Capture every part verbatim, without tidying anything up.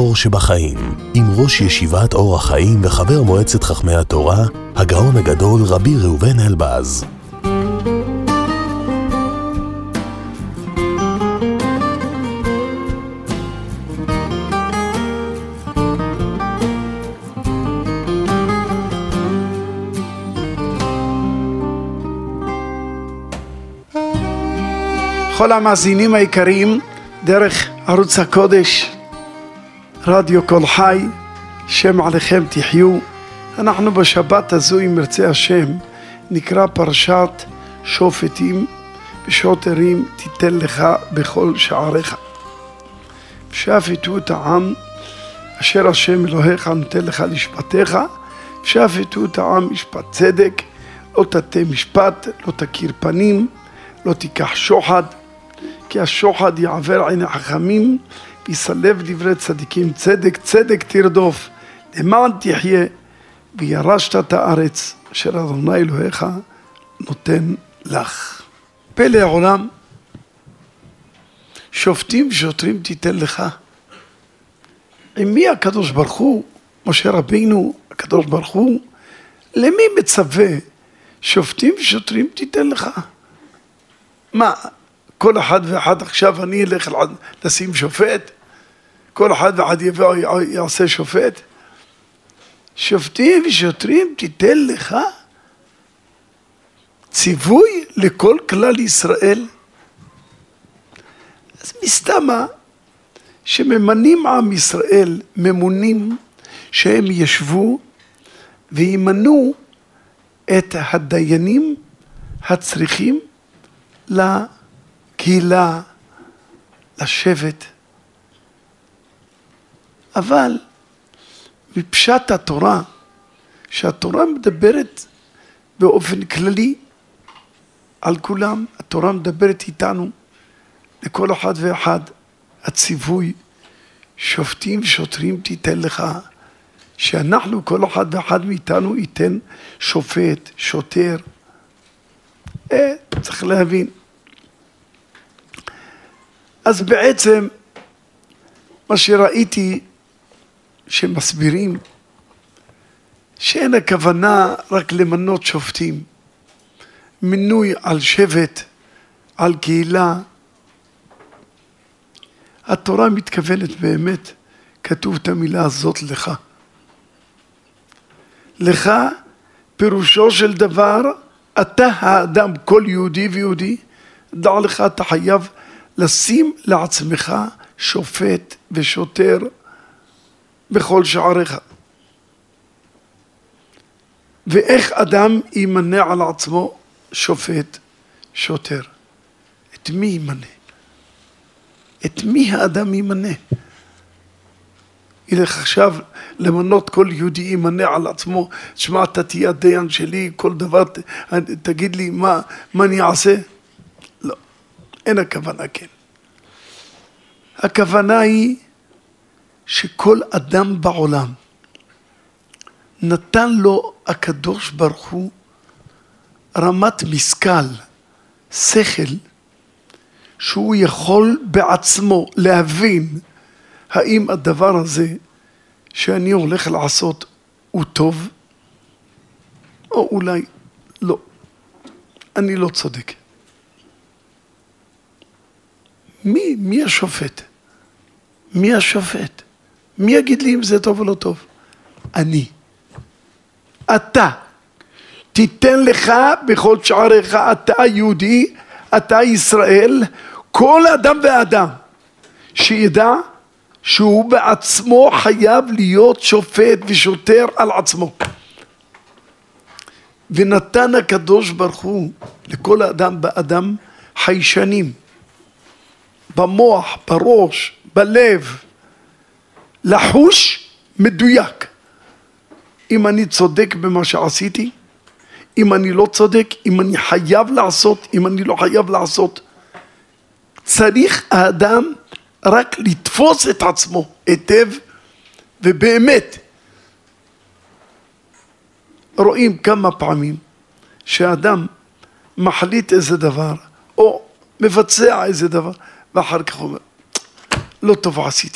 האור שבחיים, עם ראש ישיבת אור החיים וחבר מועצת חכמי התורה, הגאון הגדול רבי ראובן אלבז. כל המאזינים היקרים דרך ערוץ הקודש, רדיו כל חי, שם עליכם תחיו. אנחנו בשבת הזו, אם ירצה השם, נקרא פרשת שופטים, ושוטרים תיתן לך בכל שעריך. שפטו את העם אשר השם אלוהיך נותן לך לשפטיך, שפטו את העם משפט צדק, לא תטה משפט, לא תכיר פנים, לא תיקח שוחד, כי השוחד יעבר עיני חכמים, ויסלב דברי צדיקים. צדק צדק תרדוף, למען תחיה, וירשת את הארץ אשר אדוני אלוהיך נותן לך. פלא העולם, שופטים ושוטרים תיתן לך. עם מי הקדוש ברוך הוא, משה רבינו, הקדוש ברוך הוא, למי מצווה שופטים ושוטרים תיתן לך? מה, כל אחד ואחד עכשיו אני אלך לשים שופט? כל אחד ואחד יבוא יעשה שופט? שופטים ושוטרים תיתן לך? ציווי לכל כלל ישראל. אז מסתמה שממנים עם ישראל ממונים שהם ישבו וימנו את הדיינים הצריכים לקהילה, לשבט. אבל מפשט התורה, שהתורה מדברת באופן כללי על כולם, התורה מדברת איתנו, לכל אחד ואחד, הציווי, שופטים ושוטרים תיתן לך, שאנחנו, כל אחד ואחד מאיתנו ייתן שופט, שוטר. אה, צריך להבין. אז בעצם מה שראיתי שמסבירים שאין הכוונה רק למנות שופטים, מינוי על שבט, על קהילה. התורה מתכוונת באמת, כתוב את המילה הזאת לך. לך פירושו של דבר, אתה האדם, כל יהודי ויהודי, דע לך, אתה חייב לשים לעצמך שופט ושוטר בכל שעריך. ואיך אדם ימנה על עצמו שופט, שוטר? את מי ימנה? את מי האדם ימנה? ילך עכשיו למנות כל יהודי ימנה על עצמו, שמע, אתה תהיה הדיין שלי, כל דבר תגיד לי מה, מה אני אעשה? לא, אין הכוונה כן. הכוונה היא שכל אדם בעולם נתן לו הקדוש ברוך הוא רמת משכל, שכל, שהוא יכול בעצמו להבין האם הדבר הזה שאני הולך לעשות הוא טוב, או אולי לא, אני לא צודק. מי, מי השופט? מי השופט? מי יגיד לי אם זה טוב או לא טוב? אני. אתה. תיתן לך בכל שעריך, אתה יהודי, אתה ישראל, כל אדם ואדם שידע שהוא בעצמו חייב להיות שופט ושוטר על עצמו. ונתן הקדוש ברוך הוא לכל אדם באדם חיישנים, במוח, בראש, בלב, לחוש מדויק. אם אני צודק במה שעשיתי, אם אני לא צודק, אם אני חייב לעשות, אם אני לא חייב לעשות. צריך האדם רק לתפוס את עצמו היטב, ובאמת רואים כמה פעמים שהאדם מחליט איזה דבר, או מבצע איזה דבר, ואחר כך אומר, לא טוב עשיתי,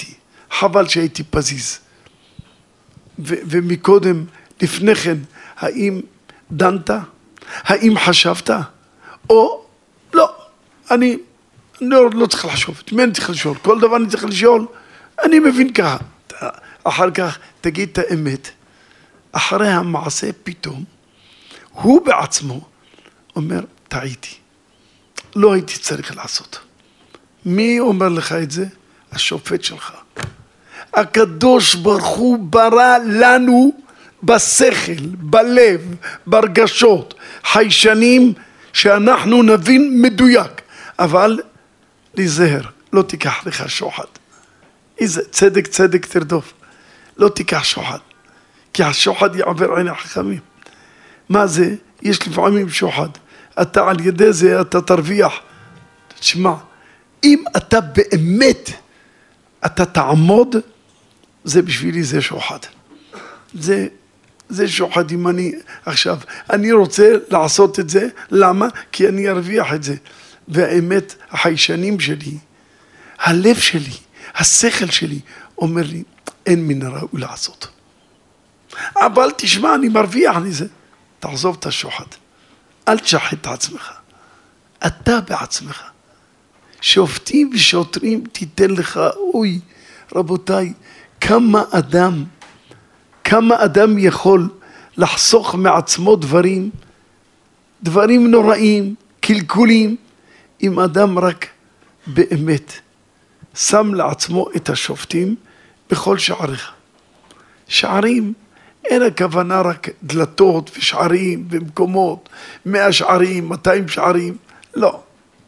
חבל שהייתי פזיז. ו- ומקודם, לפני כן, האם דנת? האם חשבת? או לא, אני לא, לא צריך לחשוב, את מי אני צריך לשאול? כל דבר אני צריך לשאול, אני מבין ככה. אחר כך תגיד את האמת, אחרי המעשה פתאום, הוא בעצמו אומר, טעיתי, לא הייתי צריך לעשות. מי אומר לך את זה? השופט שלך. הקדוש ברוך הוא ברא לנו בשכל, בלב, ברגשות, חיישנים שאנחנו נבין מדויק. אבל להיזהר, לא תיקח לך שוחד. איזה צדק צדק תרדוף. לא תיקח שוחד. כי השוחד יעבר עיני החכמים. מה זה? יש לפעמים שוחד. אתה על ידי זה אתה תרוויח. תשמע, אם אתה באמת, אתה תעמוד, זה בשבילי זה שוחד. זה, זה שוחד אם אני, עכשיו, אני רוצה לעשות את זה, למה? כי אני ארוויח את זה. והאמת, החיישנים שלי, הלב שלי, השכל שלי, אומר לי, אין מן הראוי לעשות. אבל תשמע, אני מרוויח מזה. תעזוב את השוחד. אל תשחט את עצמך. אתה בעצמך. שופטים ושוטרים תיתן לך, אוי, רבותיי, כמה אדם, כמה אדם יכול לחסוך מעצמו דברים, דברים נוראים, קלקולים, אם אדם רק באמת שם לעצמו את השופטים בכל שעריך. שערים, אין הכוונה רק דלתות ושערים ומקומות, מאה שערים, מאתיים שערים, לא.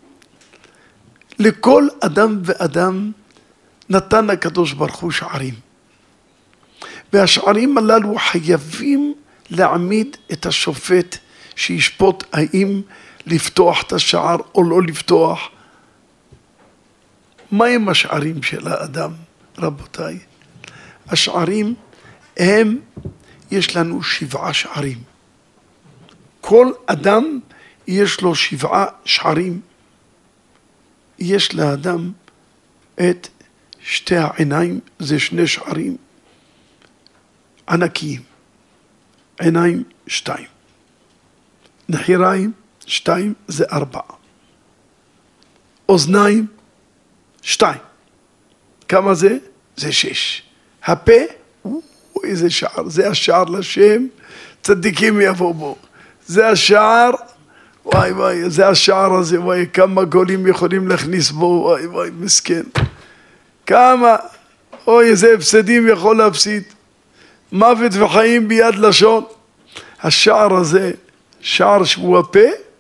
לכל אדם ואדם נתן הקדוש ברוך הוא שערים. והשערים הללו חייבים להעמיד את השופט שישפוט האם לפתוח את השער או לא לפתוח. מה הם השערים של האדם, רבותיי? השערים הם, יש לנו שבעה שערים. כל אדם יש לו שבעה שערים. יש לאדם את שתי העיניים, זה שני שערים ענקיים. עיניים שתיים. נחיריים שתיים, זה ארבע. אוזניים שתיים. כמה זה? זה שש. הפה, איזה שער, זה השער לשם, צדיקים יבוא בו. זה השער, וואי וואי, זה השער הזה, וואי, כמה גולים יכולים להכניס בו, וואי וואי, מסכן. כמה, אוי, איזה הפסדים יכול להפסיד. מוות וחיים ביד לשון. השער הזה, שער שהוא הפה,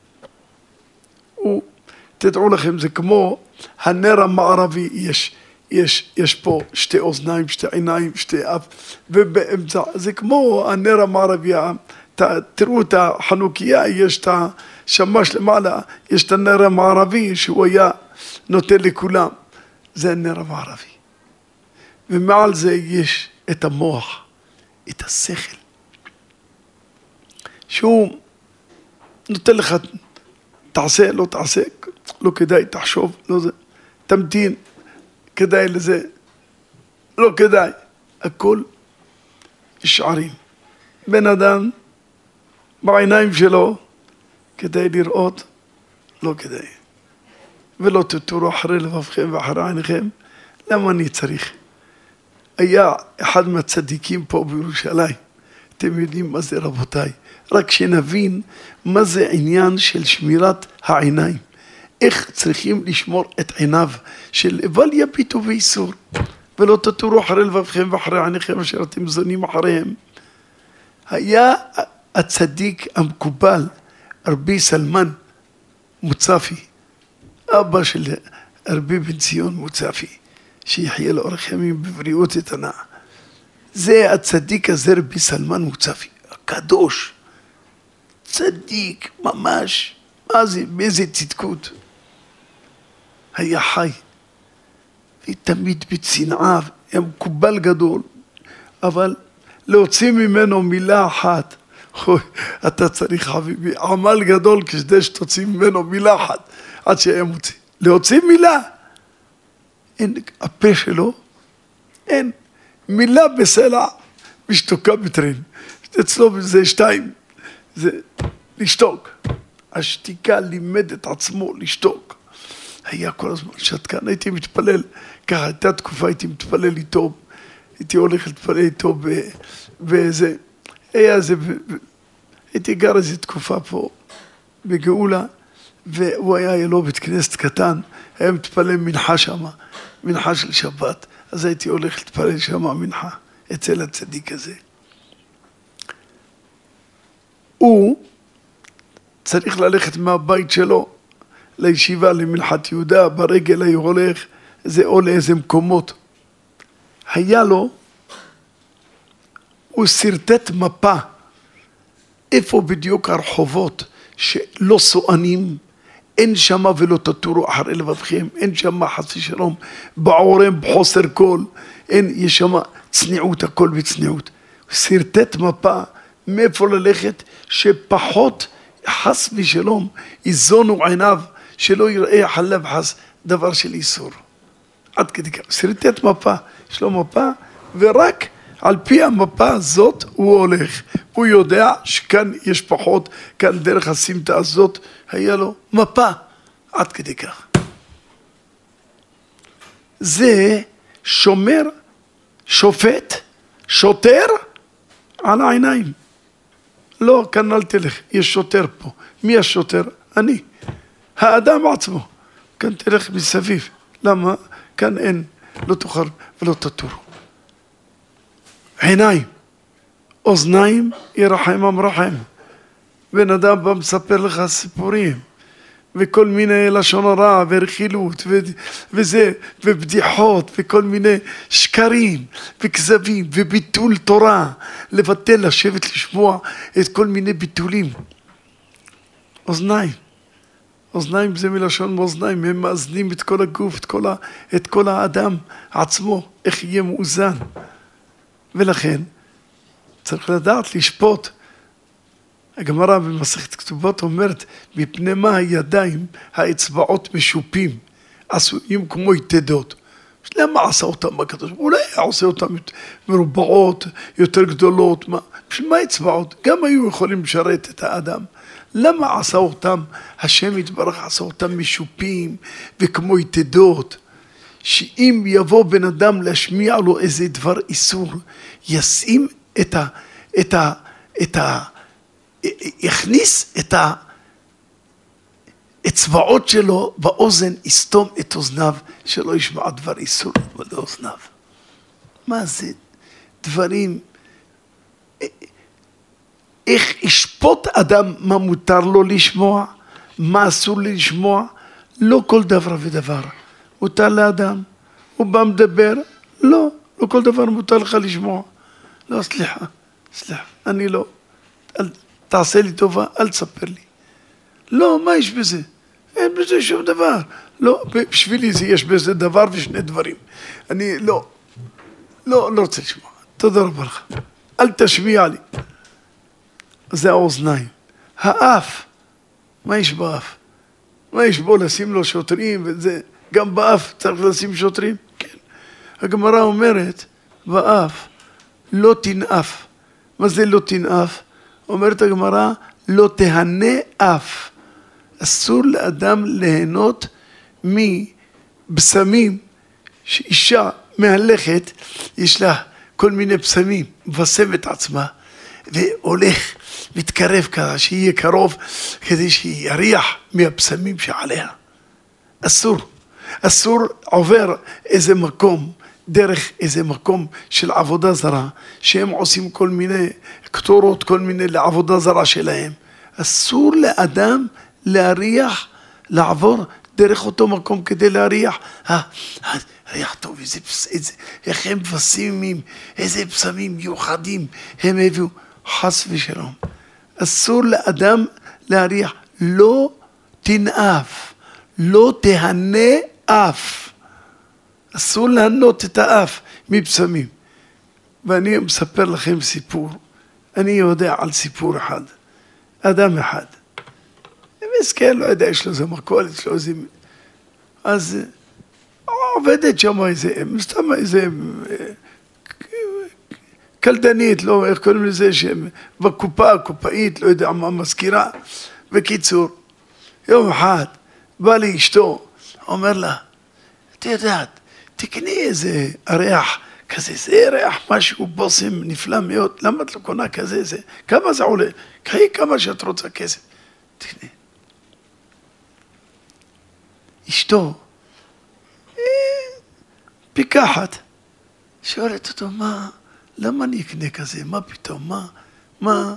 הוא, תדעו לכם, זה כמו הנר המערבי, יש, יש, יש פה שתי אוזניים, שתי עיניים, שתי אף, ובאמצע, זה כמו הנר המערבי, ת, תראו את החנוכיה, יש את השמש למעלה, יש את הנר המערבי שהוא היה נותן לכולם, זה הנר המערבי. ומעל זה יש את המוח, את השכל, שהוא נותן לך, תעשה, לא תעשה, לא כדאי, תחשוב, לא זה, תמתין, כדאי לזה, לא כדאי, הכל שערים. בן אדם בעיניים שלו, כדאי לראות, לא כדאי. ולא תתורו אחרי לבבכם ואחרי עיניכם, למה אני צריך? היה אחד מהצדיקים פה בירושלים, אתם יודעים מה זה רבותיי, רק שנבין מה זה עניין של שמירת העיניים, איך צריכים לשמור את עיניו של אבל יביטו ואיסור, ולא תתורו אחרי לבבכם ואחרי עיניכם אשר אתם זונים אחריהם. היה הצדיק המקובל, רבי סלמן מוצפי, אבא של רבי בן ציון מוצפי, שיחיה לאורך ימים בבריאות איתנה. זה הצדיק הזה, רבי סלמן מוצפי, הקדוש, צדיק ממש, מה זה, באיזה צדקות. היה חי, ותמיד בצנעה, היה מקובל גדול, אבל להוציא ממנו מילה אחת, אתה צריך חביבי, עמל גדול כדי שתוציא ממנו מילה אחת, עד שהיה מוציא. להוציא מילה, אין, הפה שלו אין. מילה בסלע משתוקה בטרין. אצלו זה שתיים, זה לשתוק. השתיקה לימד את עצמו לשתוק. היה כל הזמן שתקן, הייתי מתפלל, ככה הייתה תקופה, הייתי מתפלל איתו, הייתי הולך להתפלל איתו באיזה, היה איזה, הייתי גר איזו תקופה פה בגאולה, והוא היה, היה לו בית כנסת קטן, היה מתפלל מנחה שמה, מנחה של שבת, אז הייתי הולך להתפלל שמה מנחה, אצל הצדיק הזה. הוא צריך ללכת מהבית שלו לישיבה למנחת יהודה, ברגל היה הולך, זה או לאיזה מקומות. היה לו, הוא סרטט מפה, איפה בדיוק הרחובות שלא סוענים, אין שמה ולא תטורו אחרי לבבכם, אין שמה חס ושלום, בעורם בחוסר כל, אין, יש שמה צניעות, הכל בצניעות. הוא סרטט מפה, מאיפה ללכת, שפחות חס ושלום, יזונו עיניו, שלא יראה חלב חס, דבר של איסור. עד כדי כך, סרטט מפה, יש לו מפה, ורק על פי המפה הזאת הוא הולך. הוא יודע שכאן יש פחות, כאן דרך הסמטה הזאת, היה לו מפה, עד כדי כך. זה שומר, שופט, שוטר על העיניים. לא, כאן אל תלך, יש שוטר פה. מי השוטר? אני. האדם עצמו. כאן תלך מסביב. למה? כאן אין, לא תוכל ולא תטור. עיניים, אוזניים, ירחם אמרחם. בן אדם בא מספר לך סיפורים, וכל מיני לשון הרע, ורכילות, ו- וזה, ובדיחות, וכל מיני שקרים, וכזבים, וביטול תורה, לבטל, לשבת, לשמוע את כל מיני ביטולים. אוזניים. אוזניים זה מלשון מאוזניים, הם מאזנים את כל הגוף, את כל, ה, את כל האדם עצמו, איך יהיה מאוזן. ולכן צריך לדעת לשפוט. הגמרא במסכת כתובות אומרת, מפני מה הידיים, האצבעות משופים, עשויים כמו יתדות. למה עשה אותם הקדוש? אולי עושה אותם מרובעות, יותר גדולות, מה? בשביל מה אצבעות? גם היו יכולים לשרת את האדם. למה עשה אותם? השם יתברך עשה אותם משופים וכמו יתדות. שאם יבוא בן אדם להשמיע לו איזה דבר איסור, ישים את ה... את ה... את ה... יכניס את האצבעות שלו באוזן, יסתום את אוזניו, שלא ישמע דבר איסור באוזניו. מה זה? דברים... איך ישפוט אדם מה מותר לו לשמוע, מה אסור לי לשמוע? לא כל דבר ודבר. מותר לאדם, הוא בא מדבר, לא, לא כל דבר מותר לך לשמוע. לא, סליחה, סליחה, אני לא, אל, תעשה לי טובה, אל תספר לי. לא, מה יש בזה? אין בזה שום דבר. לא, בשבילי זה יש בזה דבר ושני דברים. אני לא, לא, לא רוצה לשמוע. תודה רבה לך. אל תשמיע לי. זה האוזניים. האף, מה יש באף? מה יש בו לשים לו שוטרים וזה? גם באף צריך לשים שוטרים? כן. הגמרא אומרת, באף לא תנאף. מה זה לא תנאף? אומרת הגמרא, לא תהנה אף. אסור לאדם ליהנות מבשמים שאישה מהלכת, יש לה כל מיני בשמים, מבשם את עצמה, והולך, מתקרב ככה, שיהיה קרוב, כדי שיריח מהבשמים שעליה. אסור. אסור עובר איזה מקום, דרך איזה מקום של עבודה זרה, שהם עושים כל מיני כתורות, כל מיני לעבודה זרה שלהם. אסור לאדם להריח, לעבור דרך אותו מקום כדי להריח. ריח טוב, איזה, איזה, איך הם בשמים, איזה בשמים מיוחדים הם הביאו, חס ושלום. אסור לאדם להריח, לא תנאף, לא תהנה אף. אסור להנות את האף מבשמים. ואני מספר לכם סיפור, אני יודע על סיפור אחד, אדם אחד. מסכן, לא יודע, יש לו איזה מכולת, יש לו איזה... אז עובדת שם איזה, סתם איזה קלדנית, לא, איך קוראים לזה, בקופה, קופאית, לא יודע מה, מזכירה. בקיצור, יום אחד בא לי אשתו, אומר לה, את יודעת, תקני איזה ריח כזה, זה ריח משהו בושם נפלא מאוד, למה את לא קונה כזה, זה, כמה זה עולה? קחי כמה שאת רוצה כסף, תקני. אשתו, פיקחת, שואלת אותו, מה, למה אני אקנה כזה, מה פתאום, מה, מה,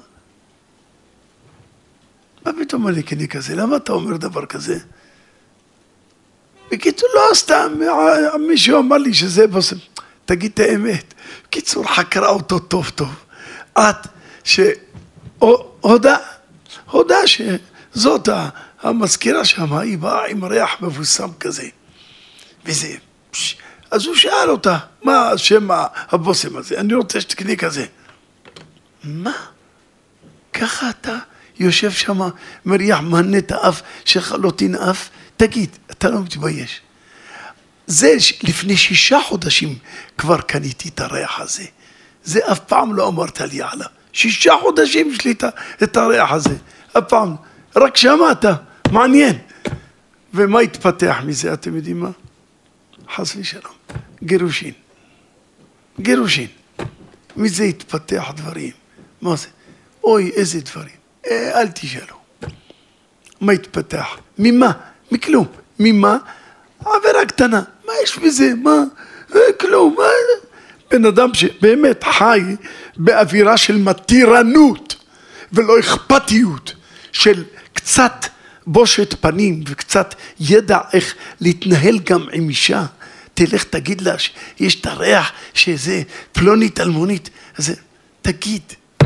מה פתאום אני אקנה כזה, למה אתה אומר דבר כזה? בקיצור, לא סתם, מישהו אמר לי שזה בושם, תגיד את האמת. בקיצור, חקרה אותו טוב טוב, עד שהודה, הודה שזאת המזכירה שם, היא באה עם ריח מבוסם כזה, וזה, אז הוא שאל אותה, מה השם הבושם הזה? אני רוצה שתקני כזה. מה? ככה אתה יושב שם, מריח מנה את האף שלך, לא תנאף? תגיד, אתה לא מתבייש. זה לפני שישה חודשים כבר קניתי את הריח הזה. זה אף פעם לא אמרת לי עליו. שישה חודשים יש לי את הריח הזה. אף פעם, רק שמעת, מעניין. ומה התפתח מזה, אתם יודעים מה? חס ושלום, גירושין. גירושין. מזה התפתח דברים. מה זה? אוי, איזה דברים. אה, אל תשאלו. מה התפתח? ממה? מכלום. ממה? עבירה קטנה. מה יש בזה? מה? אה, כלום. מה? בן אדם שבאמת חי באווירה של מתירנות ולא אכפתיות, של קצת בושת פנים וקצת ידע איך להתנהל גם עם אישה. תלך תגיד לה שיש את הריח שזה פלונית אלמונית. אז תגיד,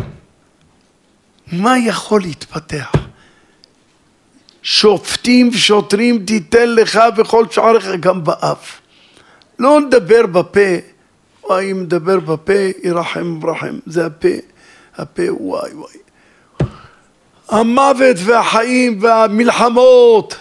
מה יכול להתפתח? שופטים ושוטרים תיתן לך בכל שעריך גם באף. לא נדבר בפה, וואי אם מדבר בפה ירחם ברחם, זה הפה, הפה וואי וואי. המוות והחיים והמלחמות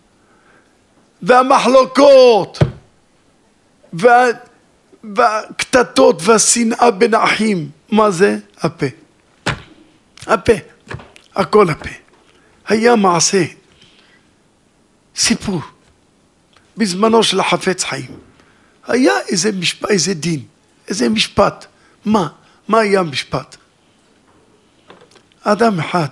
והמחלוקות וה... והקטטות והשנאה בין האחים, מה זה? הפה. הפה, הכל הפה. היה מעשה, סיפור, בזמנו של החפץ חיים. היה איזה משפט, איזה דין, איזה משפט. מה? מה היה משפט? אדם אחד,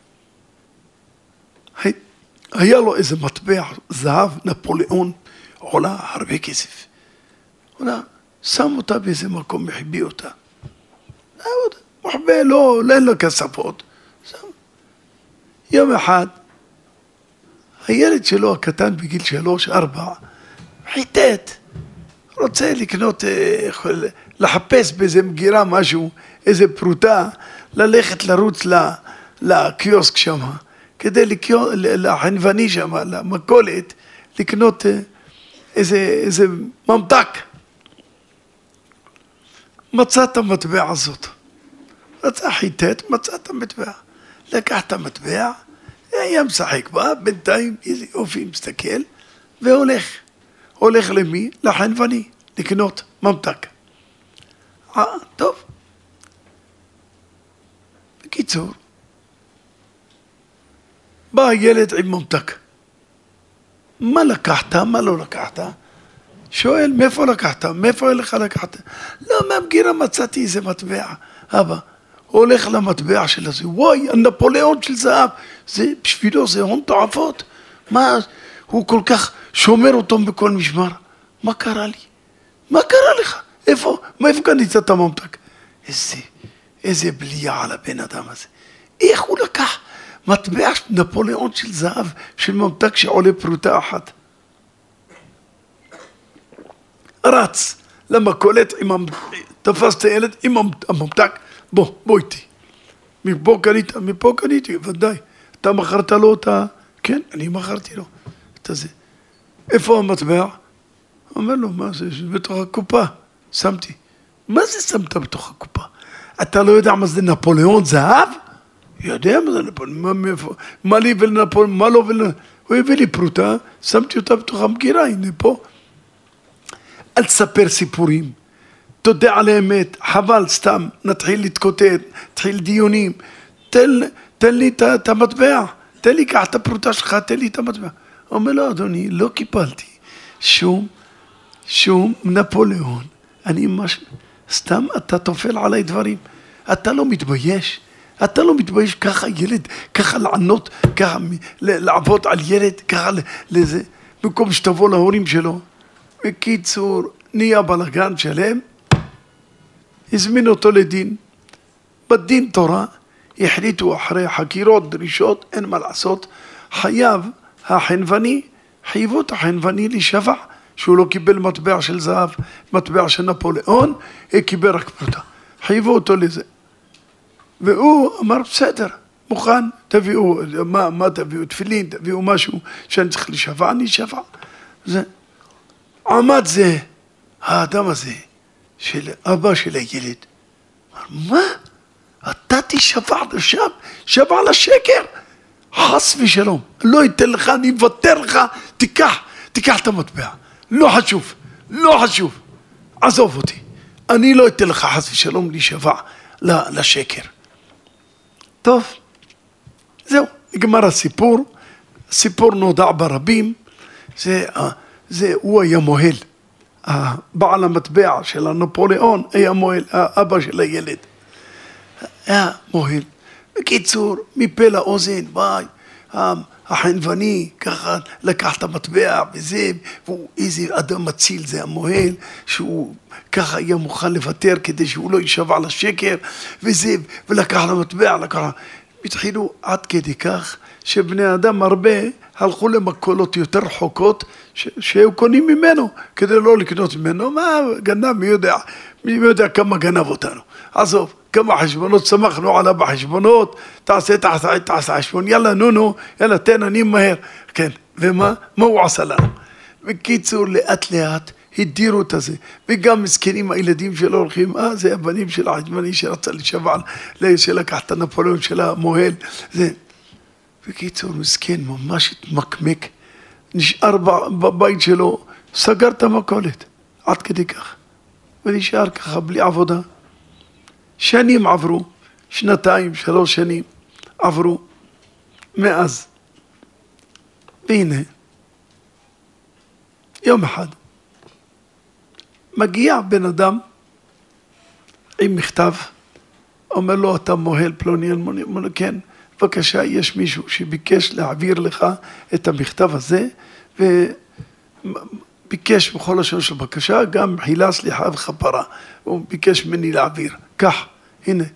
היה לו איזה מטבע זהב, נפוליאון, עולה הרבה כסף. עולה, שם אותה באיזה מקום, מחביא אותה. מחביא, לא, אין לו כספות. שם. יום אחד, הילד שלו הקטן בגיל שלוש, ארבע, חיטט, רוצה לקנות, לחפש באיזה מגירה משהו, איזה פרוטה, ללכת לרוץ לקיוסק שם, כדי לחנווני שם, למכולת, לקנות איזה, איזה ממתק. מצא את המטבע הזאת. רצה חיטט, מצא את המטבע. לקח את המטבע, היה משחק בה, בינתיים איזה אופי מסתכל, והולך. הולך למי? לחנווני, לקנות ממתק. אה, טוב. בקיצור, בא הילד עם ממתק. מה לקחת? מה לא לקחת? שואל, מאיפה לקחת? מאיפה לך לקחת? לא, מהמגירה מצאתי איזה מטבע. אבא, הולך למטבע של הזה. וואי, הנפוליאון של זהב. זה, בשבילו זה הון תועפות. מה, הוא כל כך שומר אותו בכל משמר. מה קרה לי? מה קרה לך? איפה? מאיפה קנית את הממתק? איזה, איזה בליעה על הבן אדם הזה. איך הוא לקח מטבע נפוליאון של זהב, של ממתק שעולה פרוטה אחת? רץ למכולת, תפס את הילד עם הממתק, בוא, בוא איתי. מפה קנית, מפה קניתי, ודאי. אתה מכרת לו אותה? כן, אני מכרתי לו. את זה. איפה המטבע? אומר לו, מה זה? בתוך הקופה. שמתי. מה זה שמת בתוך הקופה? אתה לא יודע מה זה נפוליאון זהב? יודע מה זה נפוליאון, מה, מה לי ולנפוליאון, מה לא ולנפוליאון? הוא הביא לי פרוטה, שמתי אותה בתוך המגירה, הנה פה. אל תספר סיפורים, תודה על האמת, חבל סתם, נתחיל להתקוטט, נתחיל דיונים, תן, תן לי את המטבע, תן לי, קח את הפרוטה שלך, תן לי את המטבע. הוא אומר לו, אדוני, לא קיבלתי שום, שום נפוליאון, אני מש... סתם אתה תופל עליי דברים, אתה לא מתבייש, אתה לא מתבייש ככה ילד, ככה לענות, ככה לעבוד על ילד, ככה לזה, במקום שתבוא להורים שלו. בקיצור, נהיה בלגן שלהם, הזמין אותו לדין, בדין תורה, החליטו אחרי חקירות, דרישות, אין מה לעשות, חייב החנווני, חייבו את החנווני לשבע, שהוא לא קיבל מטבע של זהב, מטבע של נפוליאון, הוא קיבל רק פרוטה, חייבו אותו לזה. והוא אמר, בסדר, מוכן, תביאו, מה, מה תביאו, תפילין, תביאו משהו שאני צריך לשבע, אני שבע. זה, עמד זה, האדם הזה, של אבא של הילד, אמר, מה? אתה תשבע לשם, שבע לשקר, חס ושלום, לא ייתן לך, אני אוותר לך, תיקח, תיקח את המטבע, לא חשוב, לא חשוב, עזוב אותי, אני לא אתן לך חס ושלום להישבע לשקר. טוב, זהו, נגמר הסיפור, הסיפור נודע ברבים, זה, זה, הוא היה מוהל, בעל המטבע של הנפוליאון היה מוהל, האבא של הילד, היה מוהל. בקיצור, מפה לאוזן, ביי, החנווני, ככה לקח את המטבע וזה, והוא איזה אדם מציל, זה המוהל, שהוא ככה היה מוכן לוותר כדי שהוא לא יישבע לשקר, וזה, ולקח למטבע, לקח, התחילו עד כדי כך, שבני אדם הרבה הלכו למקולות יותר רחוקות, שהיו קונים ממנו, כדי לא לקנות ממנו, מה גנב, מי יודע, מי יודע כמה גנב אותנו, עזוב, כמה חשבונות, שמחנו עליו בחשבונות, תעשה, תעשה, תעשה חשבון, יאללה, נו, נו, יאללה, תן, אני מהר, כן, ומה, מה הוא עשה לנו? בקיצור, לאט לאט, הדירו את זה, וגם מסכנים הילדים שלו הולכים, אה, זה הבנים של החשבוני שרצה לשבע, שלקח את הנפוליאון של המוהל, זה, בקיצור, מסכן, ממש התמקמק, נשאר בבית שלו, סגר את המקולת, עד כדי כך, ונשאר ככה בלי עבודה. שנים עברו, שנתיים, שלוש שנים עברו, מאז. והנה, יום אחד, מגיע בן אדם עם מכתב, אומר לו, אתה מוהל פלוני, אומר לו, כן, בבקשה, יש מישהו שביקש להעביר לך את המכתב הזה, וביקש בכל לשון של בקשה, גם חילה, סליחה וכפרה, הוא ביקש ממני להעביר, כך, הנה,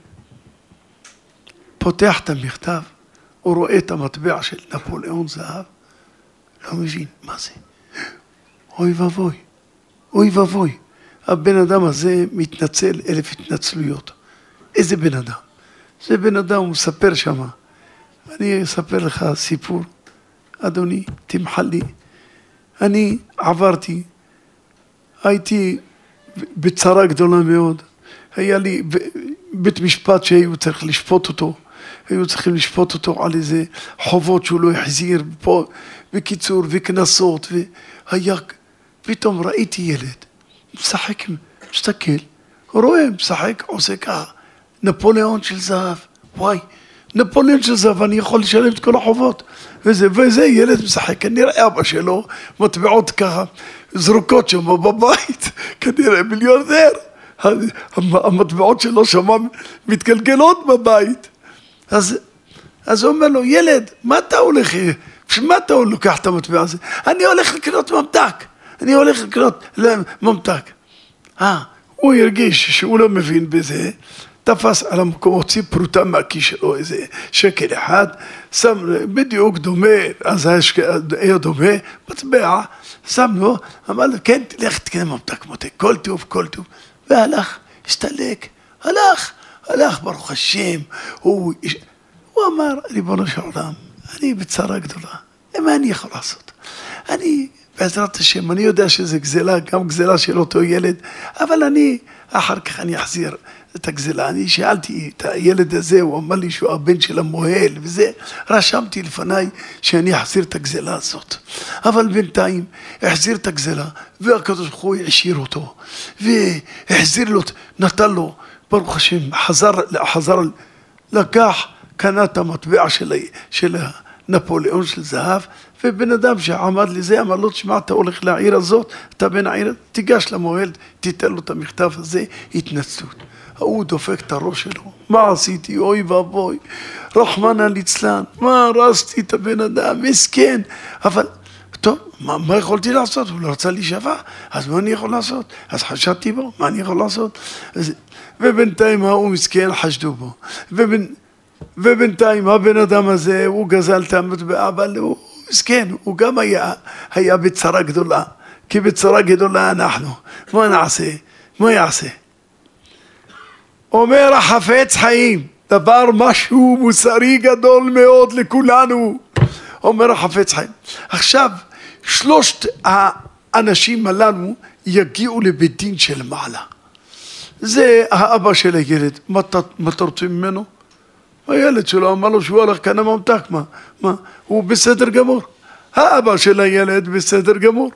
פותח את המכתב, הוא רואה את המטבע של נפוליאון זהב, לא מבין, מה זה? אוי ובוי, אוי ובוי, הבן אדם הזה מתנצל אלף התנצלויות. איזה בן אדם? זה בן אדם, הוא מספר שמה. אני אספר לך סיפור, אדוני, תמחל לי. אני עברתי, הייתי בצרה גדולה מאוד, היה לי בית משפט שהיו צריך לשפוט אותו, היו צריכים לשפוט אותו על איזה חובות שהוא לא החזיר פה, בקיצור וכנסות, והיה, פתאום ראיתי ילד, משחק, מסתכל, רואה, משחק, עושה ככה, נפוליאון של זהב, וואי, נפוליאון של זהב, אני יכול לשלם את כל החובות, וזה, וזה ילד משחק, כנראה אבא שלו, מטבעות ככה, זרוקות שם בבית, כנראה מיליונר, המטבעות שלו שם מתגלגלות בבית, אז, אז הוא אומר לו, ילד, מה אתה הולך, מה אתה לוקח את המטבע הזה? אני הולך לקנות ממתק, אני הולך לקנות ממתק. אה, הוא הרגיש שהוא לא מבין בזה, תפס על המקום, הוציא פרוטה מהכיס שלו, איזה שקל אחד, שם בדיוק דומה, אז היה דומה, מטבע, שם לו, אמר לו, כן, תלך תקנה ממתק, מותק, כל טוב, כל טוב, והלך, הסתלק, הלך, הלך, ברוך השם, הוא, הוא אמר, ריבונו של עולם, אני בצרה גדולה, מה אני יכול לעשות? אני, בעזרת השם, אני יודע שזה גזלה, גם גזלה של אותו ילד, אבל אני, אחר כך אני אחזיר, את הגזלה. אני שאלתי את הילד הזה, הוא אמר לי שהוא הבן של המוהל וזה, רשמתי לפניי שאני אחזיר את הגזלה הזאת. אבל בינתיים החזיר את הגזלה, והקדוש ברוך הוא השאיר אותו, והחזיר לו, נתן לו, ברוך השם, חזר, חזר, לקח, קנה את המטבע של, של נפוליאון של זהב, ובן אדם שעמד לזה אמר לו, תשמע, אתה הולך לעיר הזאת, אתה בן העיר, תיגש למוהל, תיתן לו את המכתב הזה, התנצלות. הוא דופק את הראש שלו, מה עשיתי, אוי ואבוי, רחמנא ליצלן, מה הרסתי את הבן אדם, מסכן, אבל טוב, מה, מה יכולתי לעשות? הוא לא רצה להישבע, אז מה אני יכול לעשות? אז חשדתי בו, מה אני יכול לעשות? אז, ובינתיים הוא מסכן, חשדו בו, ובין, ובינתיים הבן אדם הזה, הוא גזל את המטבע, אבל הוא מסכן, הוא גם היה, היה בצרה גדולה, כי בצרה גדולה אנחנו, מה נעשה? מה יעשה? אומר החפץ חיים, דבר משהו מוסרי גדול מאוד לכולנו, אומר החפץ חיים. עכשיו, שלושת האנשים הללו יגיעו לבית דין של מעלה. זה האבא של הילד, מה אתה רוצה ממנו? הילד שלו אמר לו שהוא הלך כאן ממתק, מה? מה? הוא בסדר גמור. האבא של הילד בסדר גמור.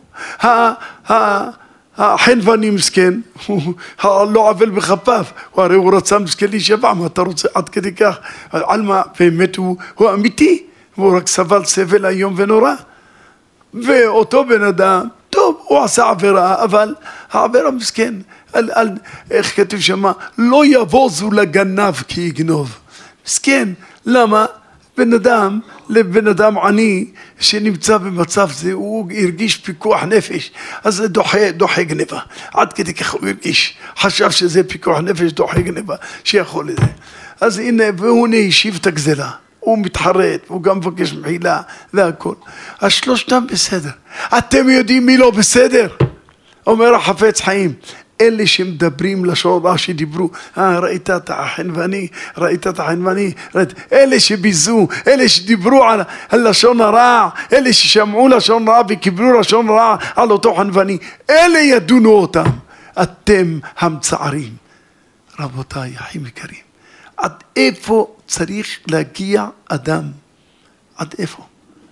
החנווני מסכן, הוא לא עוול בכפיו, הרי הוא רצה מסכן להישבע, מה אתה רוצה עד כדי כך? על מה? באמת הוא, הוא אמיתי, הוא רק סבל סבל היום ונורא. ואותו בן אדם, טוב, הוא עשה עבירה, אבל העבירה מסכן, על, על, איך כתוב שמה, לא יבוזו לגנב כי יגנוב. מסכן, למה? בן אדם, לבן אדם עני שנמצא במצב זה, הוא הרגיש פיקוח נפש, אז זה דוחה, דוחה גניבה. עד כדי כך הוא הרגיש, חשב שזה פיקוח נפש, דוחה גניבה, שיכול לזה. אז הנה, והוא נהשיב את הגזלה, הוא מתחרט, הוא גם מבקש מחילה והכל. אז שלושתם בסדר. אתם יודעים מי לא בסדר? אומר החפץ חיים, אלה שמדברים לשון רע שדיברו, אה, ראית את החנווני, ראית את החנווני, ראית, אלה שביזו, אלה שדיברו על, על לשון הרע, אלה ששמעו לשון רע וקיבלו לשון רע על אותו חנווני, אלה ידונו אותם. אתם המצערים. רבותיי, אחים יקרים, עד איפה צריך להגיע אדם? עד איפה?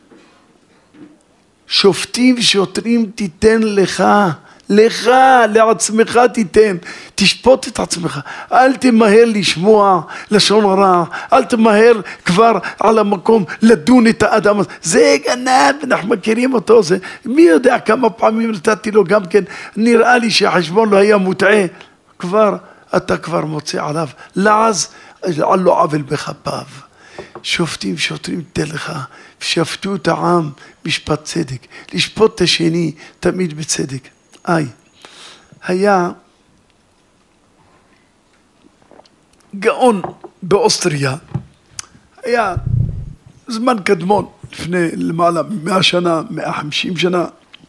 שופטים ושוטרים תיתן לך, לך, לעצמך תיתן, תשפוט את עצמך, אל תמהר לשמוע לשון הרע, אל תמהר כבר על המקום לדון את האדם הזה, זה גנב, אנחנו מכירים אותו, זה, מי יודע כמה פעמים נתתי לו גם כן, נראה לי שהחשבון לא היה מוטעה, כבר, אתה כבר מוצא עליו, לעז, על לא עוול בכפיו. שופטים שוטרים תן לך, שפטו את העם משפט צדק, לשפוט את השני תמיד בצדק. איי, היה גאון באוסטריה, היה זמן קדמון, לפני למעלה מאה שנה, מאה חמישים שנה,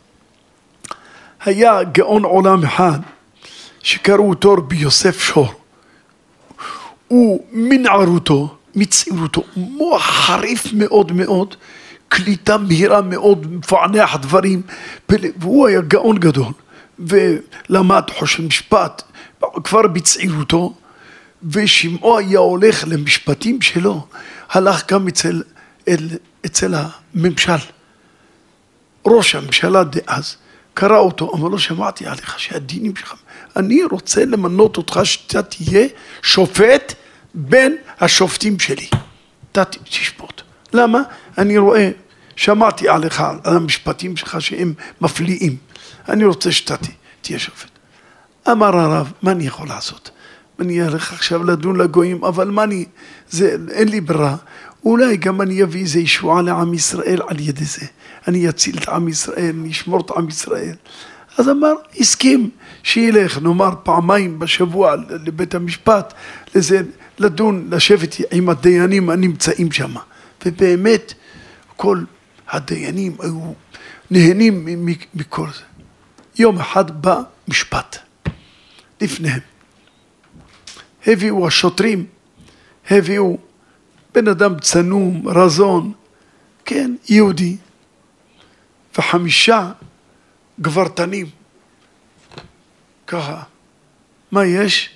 היה גאון עולם אחד שקראו אותו רבי יוסף שור. הוא מנערותו, מצעירותו, מוח חריף מאוד מאוד, קליטה מהירה מאוד, מפענח דברים, והוא היה גאון גדול, ולמד חושן משפט, כבר בצעירותו, ושמעו היה הולך למשפטים שלו, הלך גם אצל, אל, אצל הממשל, ראש הממשלה דאז, קרא אותו, אמר לו, שמעתי עליך שהדינים שלך, אני רוצה למנות אותך שאתה תהיה שופט בין השופטים שלי, אתה תשפוט. למה? אני רואה, שמעתי עליך על המשפטים שלך שהם מפליאים, אני רוצה שאתה תהיה שופט. אמר הרב, מה אני יכול לעשות? אני אלך עכשיו לדון לגויים, אבל מה אני, זה, אין לי ברירה, אולי גם אני אביא איזה ישועה לעם ישראל על ידי זה, אני אציל את עם ישראל, אני אשמור את עם ישראל. אז אמר, הסכים שילך, נאמר פעמיים בשבוע לבית המשפט, לזה, לדון, לשבת עם הדיינים הנמצאים שם. ובאמת, כל הדיינים היו נהנים מכל זה. יום אחד בא משפט לפניהם. הביאו השוטרים, הביאו בן אדם צנום, רזון, כן, יהודי, וחמישה גברתנים. ככה, מה יש?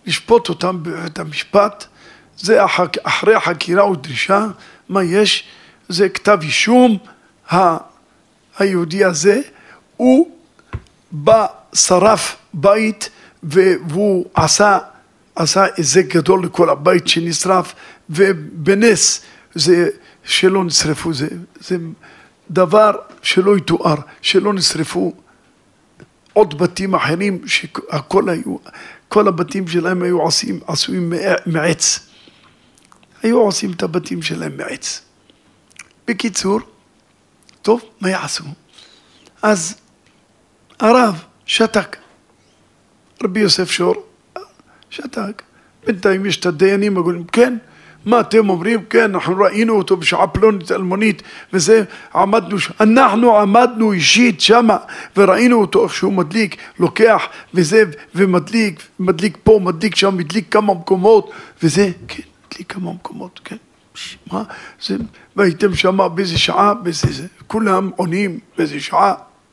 לשפוט אותם בבית המשפט, זה אחרי החקירה ודרישה, מה יש? זה כתב אישום, היהודי הזה, הוא בא, שרף בית, והוא עשה, עשה איזה גדול לכל הבית שנשרף, ובנס זה שלא נשרפו, זה, זה דבר שלא יתואר, שלא נשרפו עוד בתים אחרים, שהכל היו, כל הבתים שלהם היו עושים, עשויים מעץ. היו עושים את הבתים שלהם מעץ. בקיצור, טוב, מה יעשו? אז הרב שתק, רבי יוסף שור, שתק. בינתיים יש את הדיינים, אומרים, כן, מה אתם אומרים? כן, אנחנו ראינו אותו בשעה פלונית אלמונית, וזה, עמדנו, אנחנו עמדנו אישית שמה, וראינו אותו איך שהוא מדליק, לוקח, וזה, ומדליק, מדליק פה, מדליק שם, מדליק כמה מקומות, וזה, כן, מדליק כמה מקומות, כן. מה? זה, והייתם שמה באיזה שעה, באיזה זה, כולם עונים באיזה שעה.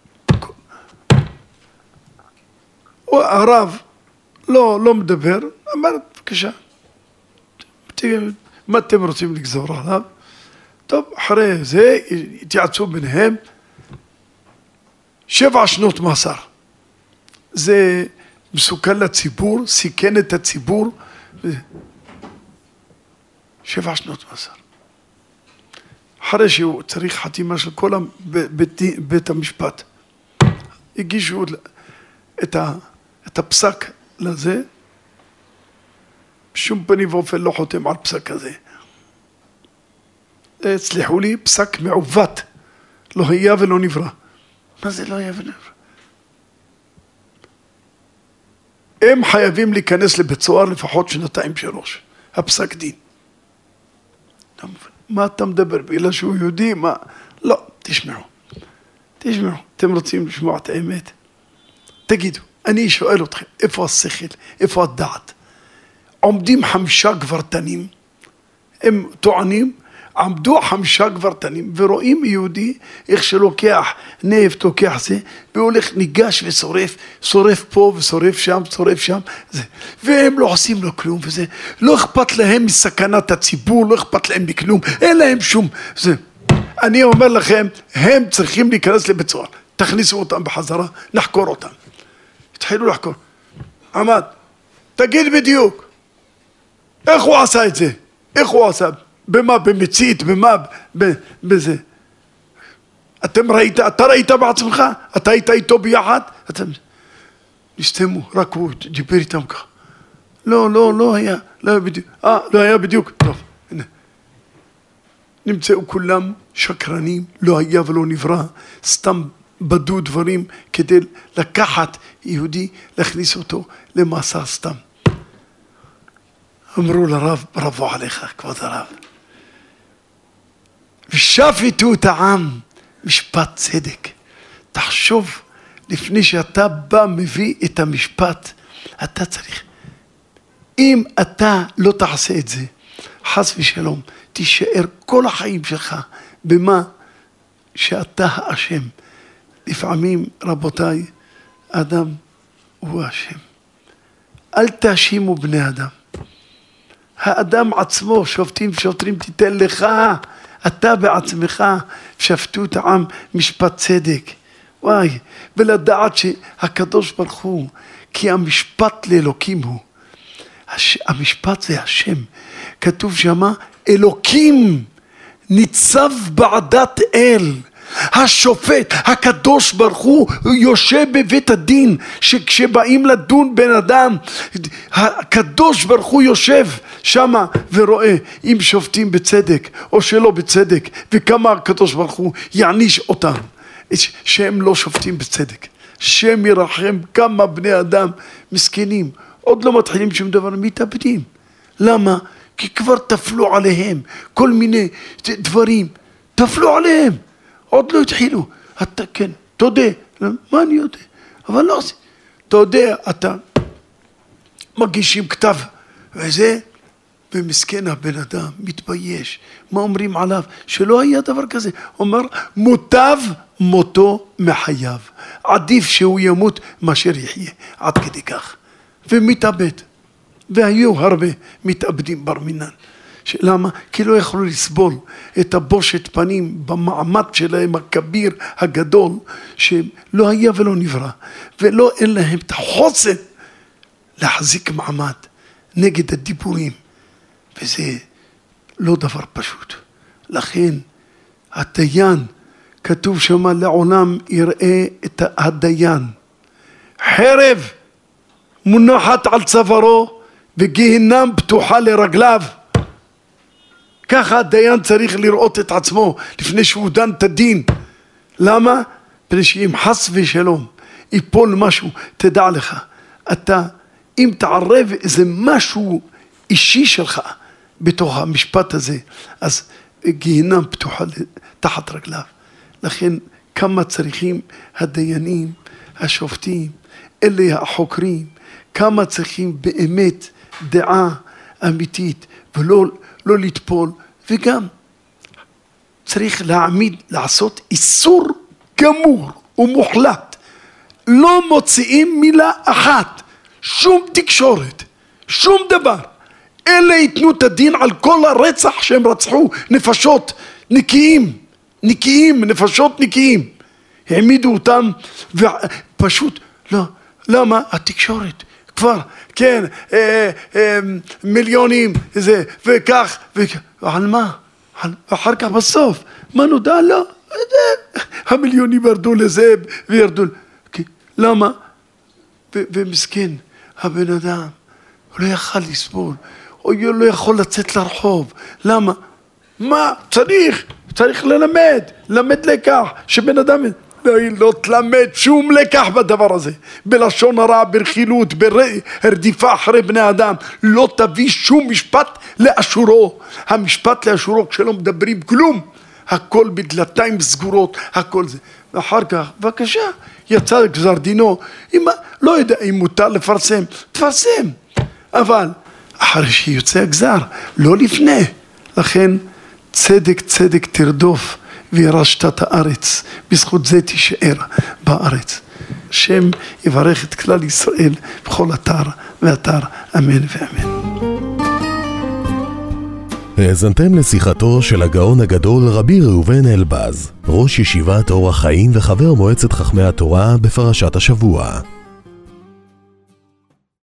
הרב לא, לא מדבר, אמר, בבקשה, מה אתם רוצים לגזור עליו? טוב, אחרי זה התייעצו ביניהם, שבע שנות מאסר. זה מסוכן לציבור, סיכן את הציבור, שבע שנות מאסר. אחרי שהוא צריך חתימה של כל בית, בית המשפט, הגישו את, ה, את הפסק לזה, בשום פנים ואופן לא חותם על פסק כזה. סליחו לי, פסק מעוות, לא היה ולא נברא. מה זה לא היה ונברא? הם חייבים להיכנס לבית סוהר לפחות שנתיים שלוש, הפסק דין. מה אתה מדבר? בגלל שהוא יהודי? מה? לא, תשמעו. תשמעו, אתם רוצים לשמוע את האמת? תגידו, אני שואל אתכם, איפה השכל? איפה הדעת? עומדים חמישה גברתנים, הם טוענים, עמדו חמישה גברתנים, ורואים יהודי איך שלוקח נפט, לוקח זה, והולך ניגש ושורף, שורף פה ושורף שם, שורף שם, זה. והם לא עושים לו כלום, וזה, לא אכפת להם מסכנת הציבור, לא אכפת להם מכלום, אין להם שום, זה. אני אומר לכם, הם צריכים להיכנס לבית סוהר, תכניסו אותם בחזרה, נחקור אותם. התחילו לחקור. עמד, תגיד בדיוק, איך הוא עשה את זה? איך הוא עשה? במה? במצית? במה? בזה? אתם ראית, אתה ראית בעצמך? אתה היית איתו ביחד? אתם נסתמו, רק הוא דיבר איתם ככה. לא, לא, לא היה, לא היה בדיוק. אה, לא היה בדיוק. טוב, הנה. נמצאו כולם שקרנים, לא היה ולא נברא, סתם בדו דברים כדי לקחת יהודי, להכניס אותו למאסר סתם. אמרו לרב, בראבו עליך, כבוד הרב. ושפטו את העם, משפט צדק. תחשוב, לפני שאתה בא מביא את המשפט, אתה צריך. אם אתה לא תעשה את זה, חס ושלום, תישאר כל החיים שלך במה שאתה האשם. לפעמים, רבותיי, אדם הוא האשם. אל תאשימו בני אדם. האדם עצמו, שופטים שוטרים תיתן לך, אתה בעצמך, שפטו את העם משפט צדק. וואי, ולדעת שהקדוש ברוך הוא, כי המשפט לאלוקים הוא. הש, המשפט זה השם. כתוב שמה, אלוקים ניצב בעדת אל. השופט, הקדוש ברוך הוא, יושב בבית הדין, שכשבאים לדון בן אדם, הקדוש ברוך הוא יושב שמה ורואה אם שופטים בצדק או שלא בצדק, וכמה הקדוש ברוך הוא יעניש אותם, שהם לא שופטים בצדק. שם ירחם, כמה בני אדם מסכנים, עוד לא מתחילים שום דבר, מתאבדים. למה? כי כבר תפלו עליהם כל מיני דברים, תפלו עליהם. עוד לא התחילו, אתה כן, תודה, מה אני יודע, אבל לא עושה, תודה, אתה מגישים כתב, וזה, ומסכן הבן אדם, מתבייש, מה אומרים עליו, שלא היה דבר כזה, אומר, מוטב מותו מחייו, עדיף שהוא ימות מאשר יחיה, עד כדי כך, ומתאבד, והיו הרבה מתאבדים בר מינן. למה? כי לא יכלו לסבול את הבושת פנים במעמד שלהם הכביר הגדול, שלא היה ולא נברא, ולא אין להם את החוסן להחזיק מעמד נגד הדיבורים, וזה לא דבר פשוט. לכן הדיין, כתוב שמה לעולם יראה את הדיין, חרב מונחת על צווארו וגיהנם פתוחה לרגליו. ככה הדיין צריך לראות את עצמו לפני שהוא דן את הדין. למה? פני שאם חס ושלום ייפול משהו, תדע לך, אתה אם תערב איזה משהו אישי שלך בתוך המשפט הזה, אז גיהנם פתוחה תחת רגליו. לכן כמה צריכים הדיינים, השופטים, אלה החוקרים, כמה צריכים באמת דעה אמיתית ולא לא לטפול, וגם צריך להעמיד, לעשות איסור גמור ומוחלט. לא מוציאים מילה אחת, שום תקשורת, שום דבר. אלה ייתנו את הדין על כל הרצח שהם רצחו, נפשות נקיים, נקיים, נפשות נקיים. העמידו אותם ופשוט, לא, למה? התקשורת. כבר, כן, אה, אה, מיליונים, זה, וכך, וכך, על מה? על, ואחר כך בסוף, מה נודע? לא, המיליונים ירדו לזה, וירדו, כי, למה? ו, ומסכן, הבן אדם, הוא לא יכל לסבול, הוא לא יכול לצאת לרחוב, למה? מה? צריך, צריך ללמד, למד לקח, שבן אדם... לא, לא תלמד שום לקח בדבר הזה, בלשון הרע, ברכילות, ברדיפה אחרי בני אדם, לא תביא שום משפט לאשורו. המשפט לאשורו כשלא מדברים כלום, הכל בדלתיים סגורות, הכל זה. ואחר כך, בבקשה, יצא גזר דינו, אם, לא יודע אם מותר לפרסם, תפרסם, אבל אחרי שיוצא הגזר, לא לפני. לכן צדק צדק תרדוף וירשת את הארץ, בזכות זה תישאר בארץ. השם יברך את כלל ישראל בכל אתר ואתר, אמן ואמן. האזנתם לשיחתו של הגאון הגדול רבי ראובן אלבז, ראש ישיבת אור החיים וחבר מועצת חכמי התורה בפרשת השבוע.